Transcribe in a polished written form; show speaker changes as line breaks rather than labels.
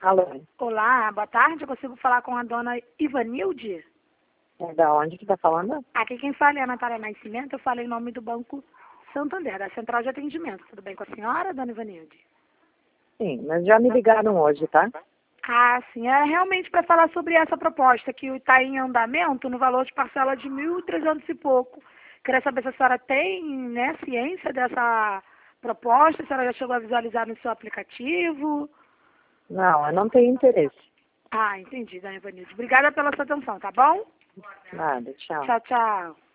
Alô,
Olá, boa tarde. Eu consigo falar com a dona Ivanilde?
é da onde que tá falando?
Aqui quem fala é a Natália Nascimento. Eu falo em nome do Banco Santander, da Central de Atendimento. Tudo bem com a senhora, dona Ivanilde?
Sim, mas já me ligaram hoje, tá?
Ah, sim. É realmente para falar sobre essa proposta que está em andamento no valor de parcela de 1.300 e pouco. Queria saber se a senhora tem, né, ciência dessa proposta, se a senhora já chegou a visualizar no seu aplicativo.
Não, eu não tenho interesse.
Ah, entendi, dona Ivanilde. Obrigada pela sua atenção, tá bom?
Nada, tchau.
Tchau, tchau.